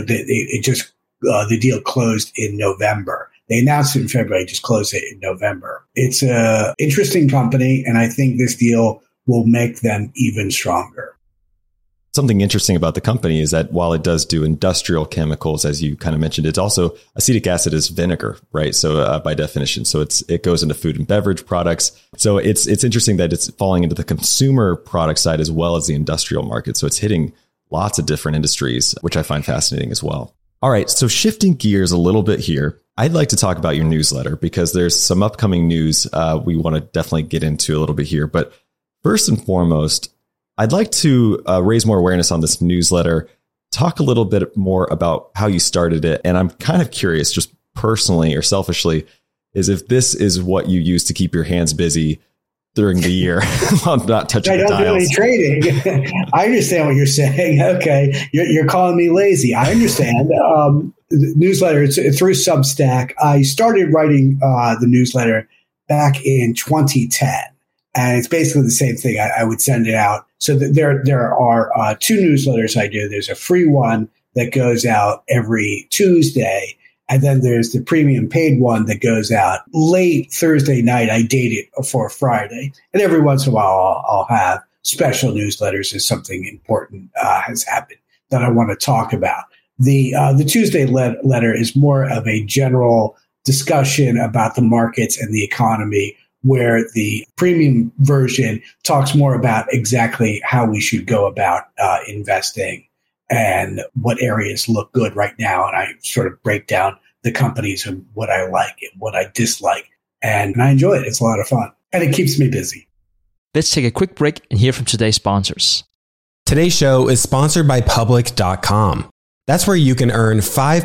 the deal closed in November. They announced it in February, just closed it in November. It's an interesting company, and I think this deal will make them even stronger. Something interesting about the company is that while it does do industrial chemicals, as you kind of mentioned, it's also acetic acid is vinegar, right? So by definition, so it goes into food and beverage products. So it's interesting that it's falling into the consumer product side as well as the industrial market. So it's hitting lots of different industries, which I find fascinating as well. All right, so shifting gears a little bit here, I'd like to talk about your newsletter because there's some upcoming news we want to definitely get into a little bit here. But first and foremost, I'd like to raise more awareness on this newsletter, talk a little bit more about how you started it. And I'm kind of curious, just personally or selfishly, is if this is what you use to keep your hands busy during the year while not touching the dials. I don't do any trading. I understand what you're saying. Okay. You're calling me lazy. I understand. The newsletter, it's through Substack. I started writing the newsletter back in 2010. And it's basically the same thing. I would send it out. So there are two newsletters I do. There's a free one that goes out every Tuesday. And then there's the premium paid one that goes out late Thursday night. I date it for Friday. And every once in a while, I'll have special newsletters if something important has happened that I want to talk about. The Tuesday letter is more of a general discussion about the markets and the economy, where the premium version talks more about exactly how we should go about investing and what areas look good right now. And I sort of break down the companies and what I like and what I dislike. And I enjoy it. It's a lot of fun. And it keeps me busy. Let's take a quick break and hear from today's sponsors. Today's show is sponsored by Public.com. That's where you can earn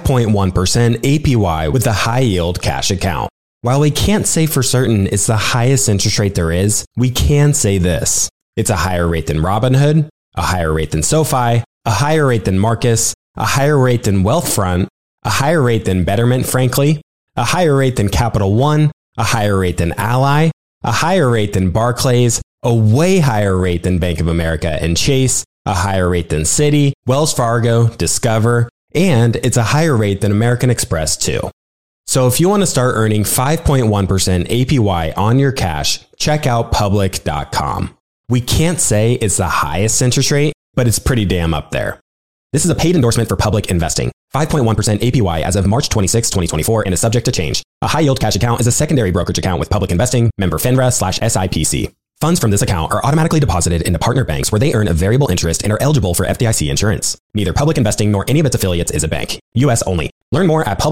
5.1% APY with a high-yield cash account. While we can't say for certain it's the highest interest rate there is, we can say this. It's a higher rate than Robinhood, a higher rate than SoFi, a higher rate than Marcus, a higher rate than Wealthfront, a higher rate than Betterment, frankly, a higher rate than Capital One, a higher rate than Ally, a higher rate than Barclays, a way higher rate than Bank of America and Chase, a higher rate than Citi, Wells Fargo, Discover, and it's a higher rate than American Express too. So if you want to start earning 5.1% APY on your cash, check out Public.com. We can't say it's the highest interest rate, but it's pretty damn up there. This is a paid endorsement for Public Investing. 5.1% APY as of March 26, 2024 and is subject to change. A high-yield cash account is a secondary brokerage account with Public Investing, member FINRA/SIPC. Funds from this account are automatically deposited into partner banks where they earn a variable interest and are eligible for FDIC insurance. Neither Public Investing nor any of its affiliates is a bank. U.S. only. Learn more at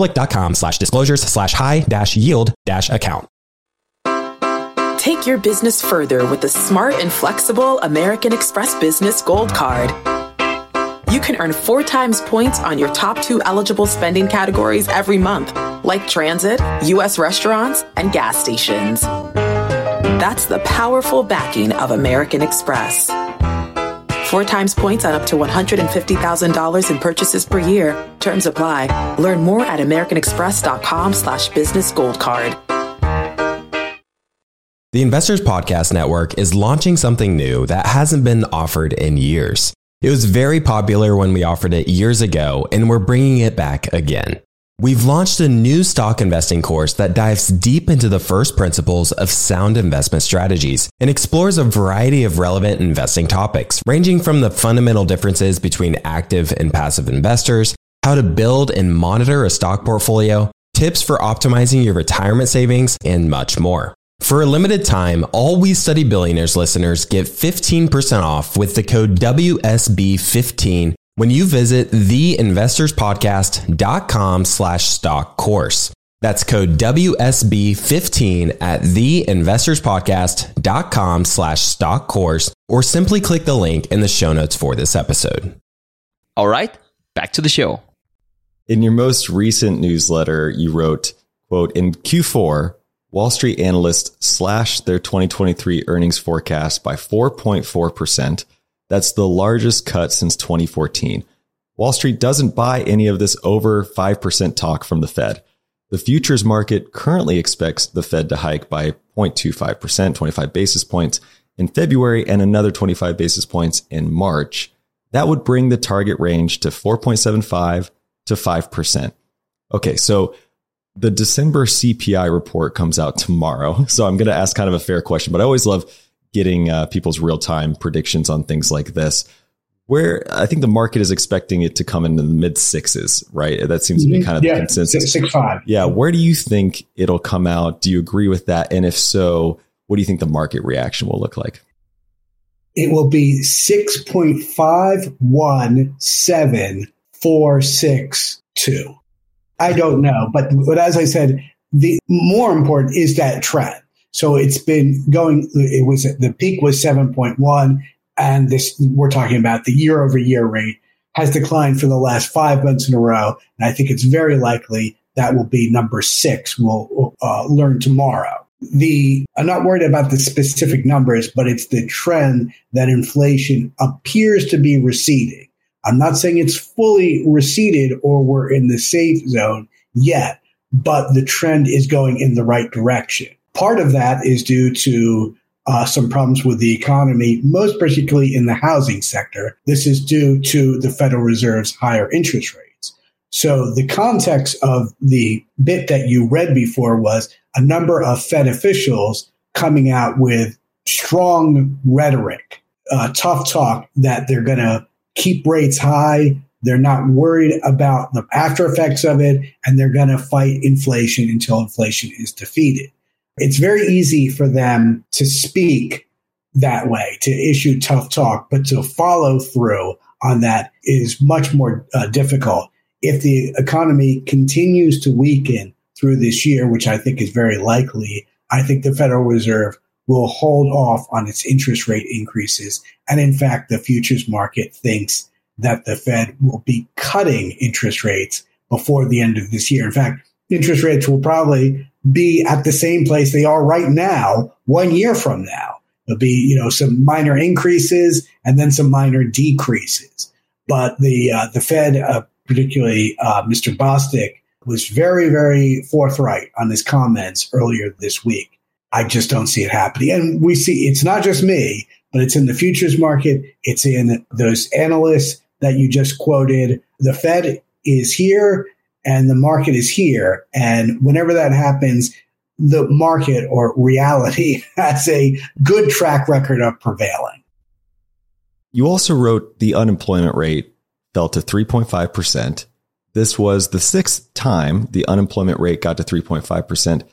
public.com/disclosures/high-yield-account. Take your business further with the smart and flexible American Express Business Gold Card. You can earn 4 times points on your top 2 eligible spending categories every month, like transit, U.S. restaurants, and gas stations. That's the powerful backing of American Express. 4 times points on up to $150,000 in purchases per year. Terms apply. Learn more at americanexpress.com/businessgoldcard. The Investors Podcast Network is launching something new that hasn't been offered in years. It was very popular when we offered it years ago, and we're bringing it back again. We've launched a new stock investing course that dives deep into the first principles of sound investment strategies and explores a variety of relevant investing topics, ranging from the fundamental differences between active and passive investors, how to build and monitor a stock portfolio, tips for optimizing your retirement savings, and much more. For a limited time, all We Study Billionaires listeners get 15% off with the code WSB15 when you visit theinvestorspodcast.com/stock course. That's code WSB15 at theinvestorspodcast.com/stock course, or simply click the link in the show notes for this episode. All right, back to the show. In your most recent newsletter, you wrote, quote, in Q4, Wall Street analysts slashed their 2023 earnings forecast by 4.4%. That's the largest cut since 2014. Wall Street doesn't buy any of this over 5% talk from the Fed. The futures market currently expects the Fed to hike by 0.25%, 25 basis points in February, and another 25 basis points in March. That would bring the target range to 4.75 to 5%. Okay, so the December CPI report comes out tomorrow. So I'm going to ask kind of a fair question, but I always love getting people's real-time predictions on things like this. Where I think the market is expecting it to come in the mid sixes, right? That seems to be kind of the consensus. 6.5. Yeah. Where do you think it'll come out? Do you agree with that? And if so, what do you think the market reaction will look like? It will be 6.51746.2. I don't know. But as I said, the more important is that trend. So it's been going, the peak was 7.1. And this, we're talking about the year over year rate has declined for the last 5 months in a row. And I think it's very likely that will be number 6. We'll learn tomorrow. I'm not worried about the specific numbers, but it's the trend that inflation appears to be receding. I'm not saying it's fully receded or we're in the safe zone yet, but the trend is going in the right direction. Part of that is due to some problems with the economy, most particularly in the housing sector. This is due to the Federal Reserve's higher interest rates. So the context of the bit that you read before was a number of Fed officials coming out with strong rhetoric, tough talk that they're going to keep rates high. They're not worried about the after effects of it, and they're going to fight inflation until inflation is defeated. It's very easy for them to speak that way, to issue tough talk, but to follow through on that is much more difficult. If the economy continues to weaken through this year, which I think is very likely, I think the Federal Reserve will hold off on its interest rate increases. And in fact, the futures market thinks that the Fed will be cutting interest rates before the end of this year. In fact, interest rates will probably be at the same place they are right now 1 year from now. There'll be, some minor increases and then some minor decreases. But the Fed, particularly Mr. Bostic, was very, very forthright on his comments earlier this week. I just don't see it happening. And we see it's not just me, but it's in the futures market. It's in those analysts that you just quoted. The Fed is here and the market is here. And whenever that happens, the market or reality has a good track record of prevailing. You also wrote the unemployment rate fell to 3.5%. This was the 6th time the unemployment rate got to 3.5% since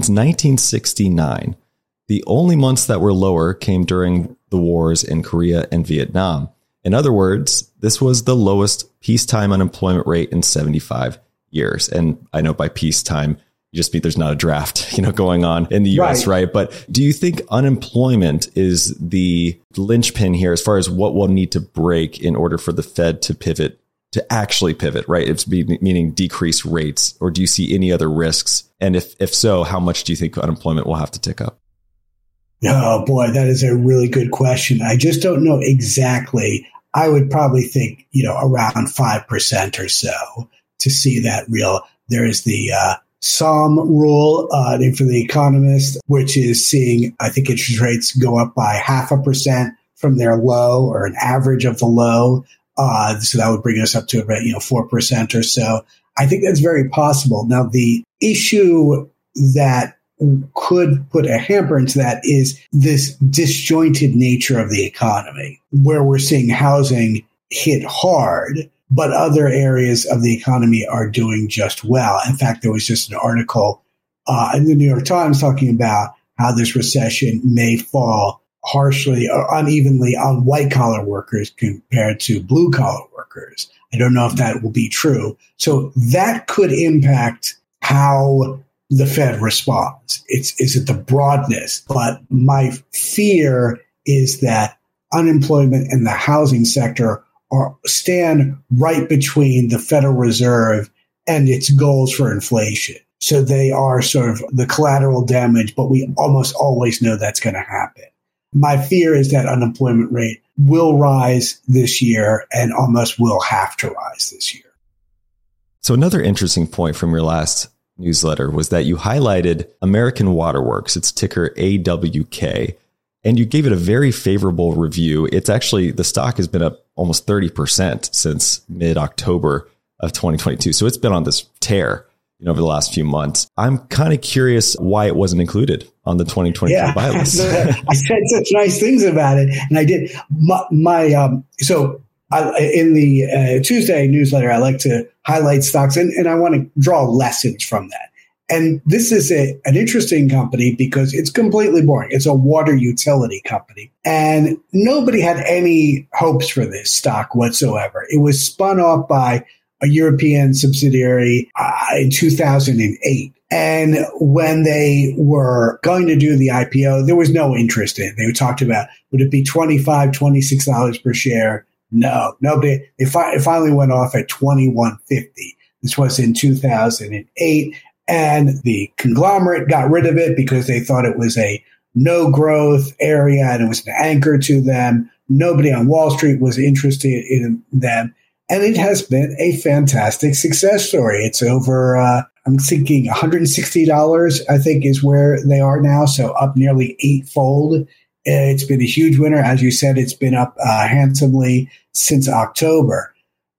1969. The only months that were lower came during the wars in Korea and Vietnam. In other words, this was the lowest peacetime unemployment rate in 75 years. And I know by peacetime, you just mean there's not a draft, going on in the US, right? But do you think unemployment is the linchpin here as far as what will need to break in order for the Fed to pivot, to actually pivot, right? It's meaning decrease rates, or do you see any other risks? And if so, how much do you think unemployment will have to tick up? Oh boy, that is a really good question. I just don't know exactly. I would probably think, around 5% or so to see that real. There is the SOM rule for the economist, which is seeing, I think, interest rates go up by 0.5% from their low, or an average of the low. So that would bring us up to about 4% or so. I think that's very possible. Now, the issue that could put a hamper into that is this disjointed nature of the economy, where we're seeing housing hit hard, but other areas of the economy are doing just well. In fact, there was just an article in the New York Times talking about how this recession may fall harshly or unevenly on white collar workers compared to blue collar workers. I don't know if that will be true. So that could impact how the Fed responds. Is it the broadness? But my fear is that unemployment and the housing sector stand right between the Federal Reserve and its goals for inflation. So they are sort of the collateral damage, but we almost always know that's going to happen. My fear is that unemployment rate will rise this year and almost will have to rise this year. So another interesting point from your last newsletter was that you highlighted American Waterworks, its ticker AWK, and you gave it a very favorable review. It's actually, the stock has been up almost 30% since mid-October of 2022. So it's been on this tear over the last few months. I'm kind of curious why it wasn't included on the 2023 buy list. I said such nice things about it, and I did. In the Tuesday newsletter, I like to highlight stocks, and I want to draw lessons from that. And this is an interesting company because it's completely boring. It's a water utility company, and nobody had any hopes for this stock whatsoever. It was spun off by a European subsidiary in 2008. And when they were going to do the IPO, there was no interest in it. They talked about, would it be $25, $26 per share? No, nobody. It finally went off at $21.50. This was in 2008. And the conglomerate got rid of it because they thought it was a no growth area and it was an anchor to them. Nobody on Wall Street was interested in them. And it has been a fantastic success story. It's over, I'm thinking $160, I think, is where they are now. So up nearly eightfold. It's been a huge winner. As you said, it's been up handsomely since October.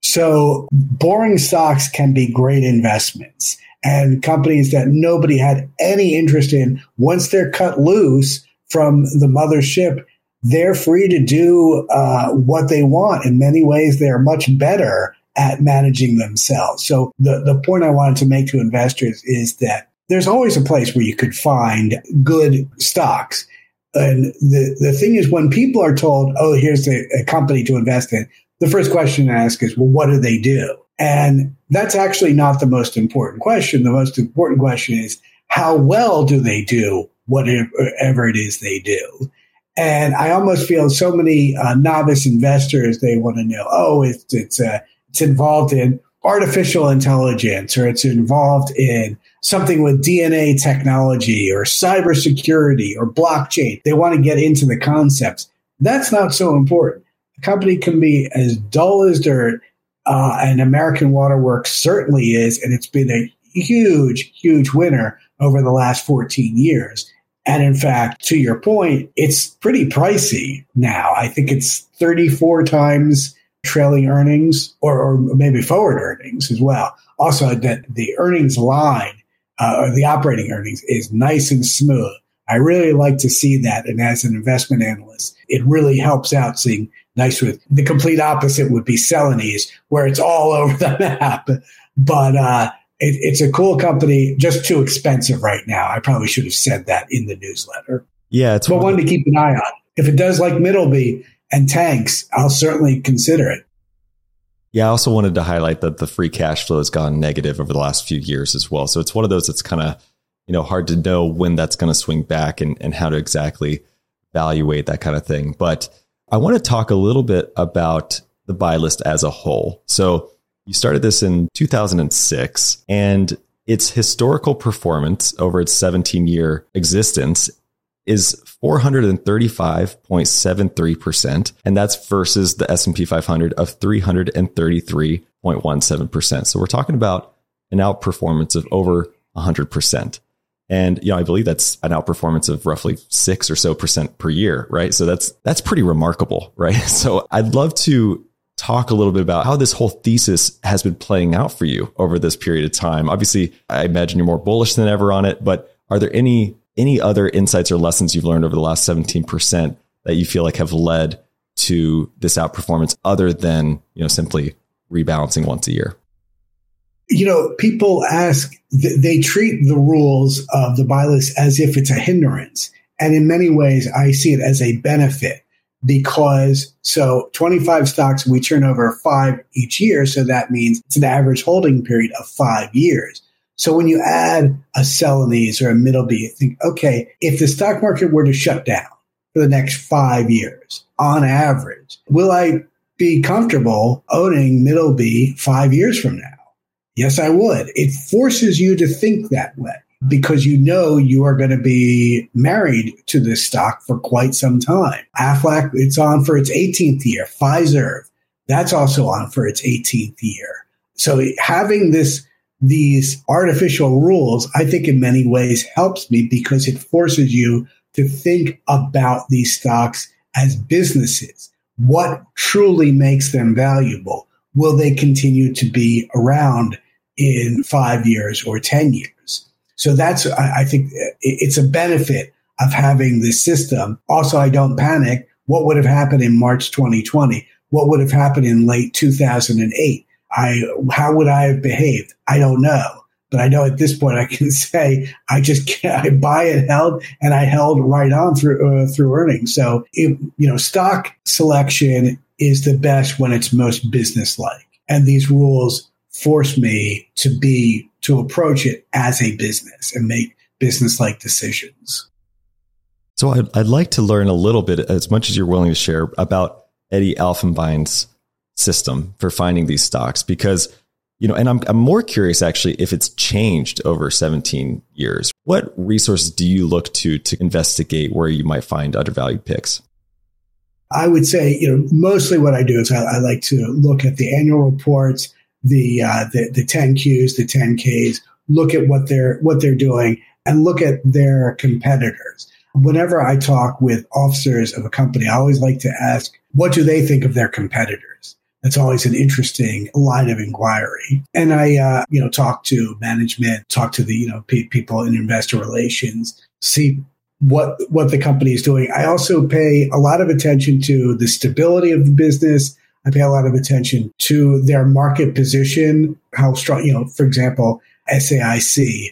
So boring stocks can be great investments. And companies that nobody had any interest in, once they're cut loose from the mothership, they're free to do what they want. In many ways, they're much better at managing themselves. So the point I wanted to make to investors is that there's always a place where you could find good stocks. And the thing is, when people are told, oh, here's a company to invest in, the first question to ask is, well, what do they do? And that's actually not the most important question. The most important question is, how well do they do whatever it is they do? And I almost feel so many novice investors, they want to know, oh, it's involved in artificial intelligence, or it's involved in something with DNA technology or cybersecurity or blockchain. They want to get into the concepts. That's not so important. The company can be as dull as dirt, and American Waterworks certainly is, and it's been a huge, huge winner over the last 14 years. And in fact, to your point, it's pretty pricey now. I think it's 34 times trailing earnings, or maybe forward earnings as well. Also, that the earnings line, or the operating earnings, is nice and smooth. I really like to see that. And as an investment analyst, it really helps out seeing nice with the complete opposite would be Celanese, where it's all over the map. But it's a cool company, just too expensive right now. I probably should have said that in the newsletter. Yeah, it's one to keep an eye on. If it does like Middleby and tanks, I'll certainly consider it. Yeah, I also wanted to highlight that the free cash flow has gone negative over the last few years as well. So it's one of those that's kind of, hard to know when that's going to swing back and how to exactly evaluate that kind of thing. But I want to talk a little bit about the buy list as a whole. So you started this in 2006, and its historical performance over its 17-year existence is 435.73%. And that's versus the S&P 500 of 333.17%. So we're talking about an outperformance of over 100%. And, I believe that's an outperformance of roughly 6% or so per year, right? So that's pretty remarkable, right? So I'd love to talk a little bit about how this whole thesis has been playing out for you over this period of time. Obviously, I imagine you're more bullish than ever on it, but are there any other insights or lessons you've learned over the last 17% that you feel like have led to this outperformance other than, simply rebalancing once a year? People ask, they treat the rules of the buy list as if it's a hindrance. And in many ways, I see it as a benefit because 25 stocks, we turn over 5 each year. So that means it's an average holding period of 5 years. So when you add a Celanese or a Middleby, you think, okay, if the stock market were to shut down for the next 5 years, on average, will I be comfortable owning Middleby 5 years from now? Yes, I would. It forces you to think that way because you know you are going to be married to this stock for quite some time. Aflac, it's on for its 18th year. Pfizer, that's also on for its 18th year. So having these artificial rules, I think in many ways helps me because it forces you to think about these stocks as businesses. What truly makes them valuable? Will they continue to be around in 5 years or 10 years? So I think it's a benefit of having this system. Also, I don't panic. What would have happened in March 2020? What would have happened in late 2008? How would I have behaved? I don't know. But I know at this point I can say I buy and held, and I held right on through earnings. So stock selection is the best when it's most business-like, and these rules force me to approach it as a business and make business-like decisions. So I'd like to learn a little bit, as much as you're willing to share, about Eddie Elfenbein's system for finding these stocks, because and I'm more curious actually if it's changed over 17 years. What resources do you look to investigate where you might find undervalued picks? I would say, mostly what I do is I like to look at the annual reports, the 10Qs, the 10Ks, look at what they're doing and look at their competitors. Whenever I talk with officers of a company, I always like to ask, what do they think of their competitors? That's always an interesting line of inquiry. And I, talk to management, talk to the, people in investor relations, see what the company is doing. I also pay a lot of attention to the stability of the business. I pay a lot of attention to their market position, how strong, for example, SAIC,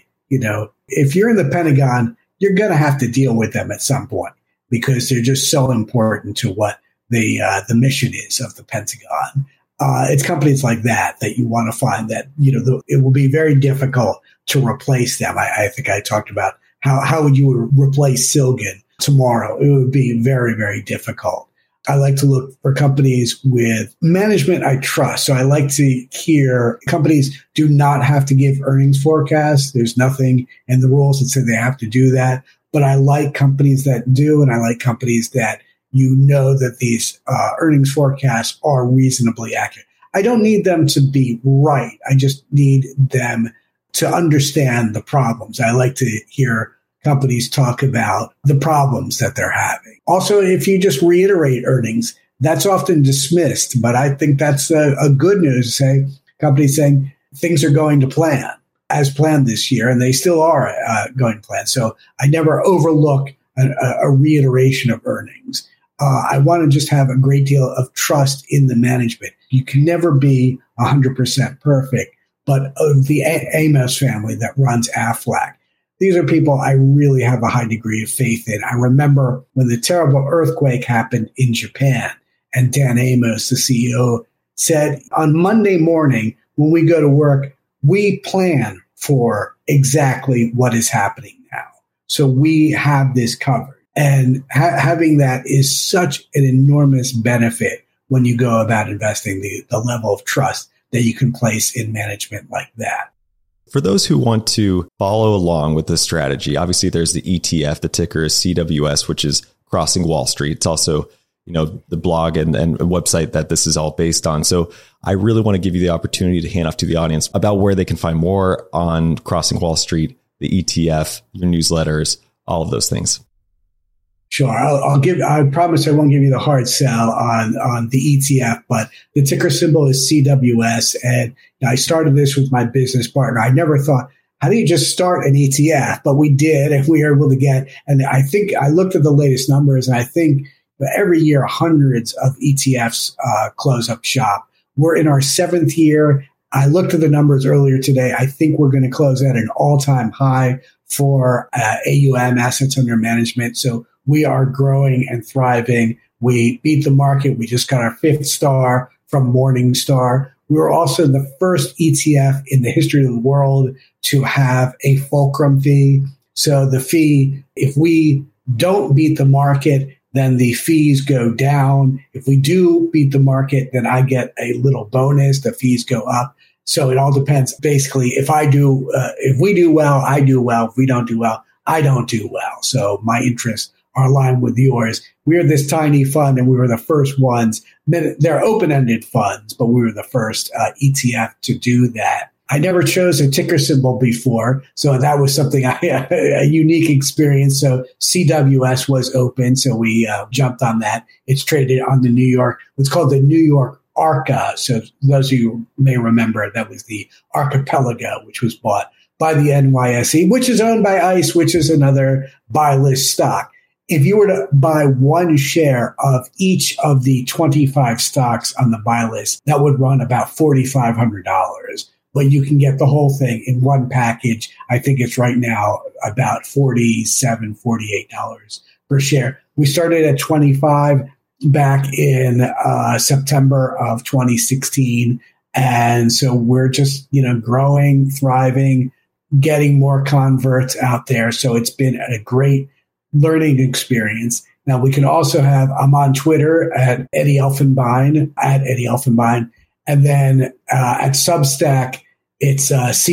if you're in the Pentagon, you're going to have to deal with them at some point because they're just so important to what the mission is of the Pentagon. It's companies like that you want to find that, it will be very difficult to replace them. I think I talked about how would you replace Silgan tomorrow? It would be very, very difficult. I like to look for companies with management I trust. So I like to hear companies do not have to give earnings forecasts. There's nothing in the rules that say they have to do that. But I like companies that do, and I like companies that that these earnings forecasts are reasonably accurate. I don't need them to be right. I just need them to understand the problems. I like to hear companies talk about the problems that they're having. Also, if you just reiterate earnings, that's often dismissed. But I think that's a good news. Say companies saying things are going to plan as planned this year, and they still are going to plan. So I never overlook a reiteration of earnings. I want to just have a great deal of trust in the management. You can never be 100% perfect, but of the Amos family that runs Aflac, these are people I really have a high degree of faith in. I remember when the terrible earthquake happened in Japan, and Dan Amos, the CEO, said, on Monday morning, when we go to work, we plan for exactly what is happening now. So we have this covered. And having that is such an enormous benefit when you go about investing, the level of trust that you can place in management like that. For those who want to follow along with this strategy, obviously there's the ETF, the ticker is CWS, which is Crossing Wall Street. It's also, the blog and website that this is all based on. So I really want to give you the opportunity to hand off to the audience about where they can find more on Crossing Wall Street, the ETF, your newsletters, all of those things. Sure. I promise I won't give you the hard sell on the ETF, but the ticker symbol is CWS. And I started this with my business partner. I never thought, how do you just start an ETF? But we did, and we were able to get, and I think I looked at the latest numbers, and I think that every year hundreds of ETFs close up shop. We're in our 7th year. I looked at the numbers earlier today. I think we're going to close at an all-time high for AUM, assets under management. So we are growing and thriving. We beat the market. We just got our 5th star from Morningstar. We were also the first ETF in the history of the world to have a fulcrum fee. So the fee, if we don't beat the market, then the fees go down. If we do beat the market, then I get a little bonus. The fees go up. So it all depends. Basically, if we do well, I do well. If we don't do well, I don't do well. So my interests are aligned with yours. We're this tiny fund, and we were the first ones. They're open-ended funds, but we were the first ETF to do that. I never chose a ticker symbol before, so that was something a unique experience. So CWS was open, so we jumped on that. It's traded on the New York. It's called the New York ARCA. So those of you may remember, that was the Archipelago, which was bought by the NYSE, which is owned by ICE, which is another buy list stock. If you were to buy one share of each of the 25 stocks on the buy list, that would run about $4,500. But you can get the whole thing in one package. I think it's right now about $47, $48 per share. We started at 25 back in September of 2016. And so we're just, growing, thriving, getting more converts out there. So it's been a great learning experience. Now we can also I'm on Twitter at Eddie Elfenbein, And then at Substack, it's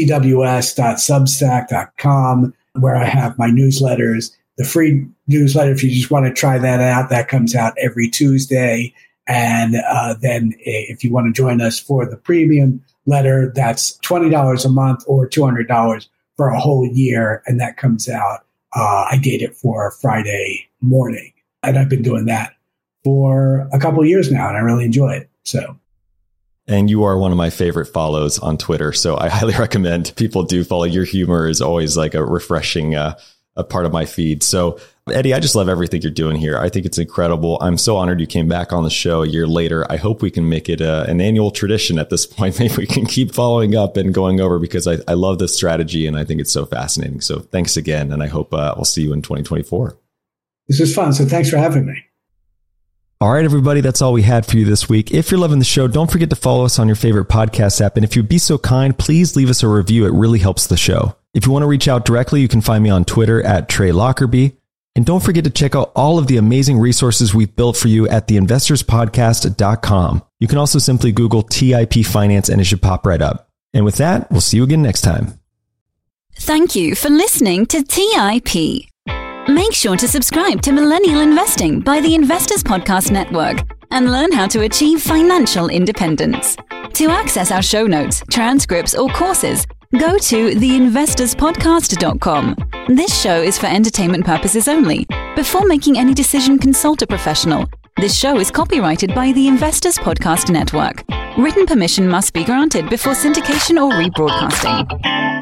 cws.substack.com, where I have my newsletters. The free newsletter, if you just want to try that out, that comes out every Tuesday. And then if you want to join us for the premium letter, that's $20 a month or $200 for a whole year. And that comes out. I date it for Friday morning. And I've been doing that for a couple of years now, and I really enjoy it. And you are one of my favorite follows on Twitter. So I highly recommend people do follow. Your humor is always like a refreshing a part of my feed. So Eddie, I just love everything you're doing here. I think it's incredible. I'm so honored you came back on the show a year later. I hope we can make it an annual tradition at this point. Maybe we can keep following up and going over, because I love this strategy and I think it's so fascinating. So thanks again. And I hope we'll see you in 2024. This is fun. So thanks for having me. All right, everybody, that's all we had for you this week. If you're loving the show, don't forget to follow us on your favorite podcast app. And if you'd be so kind, please leave us a review. It really helps the show. If you want to reach out directly, you can find me on Twitter at Trey Lockerbie. And don't forget to check out all of the amazing resources we've built for you at theinvestorspodcast.com. You can also simply Google TIP Finance and it should pop right up. And with that, we'll see you again next time. Thank you for listening to TIP. Make sure to subscribe to Millennial Investing by the Investors Podcast Network and learn how to achieve financial independence. To access our show notes, transcripts, or courses, go to theinvestorspodcast.com. This show is for entertainment purposes only. Before making any decision, consult a professional. This show is copyrighted by the Investors Podcast Network. Written permission must be granted before syndication or rebroadcasting.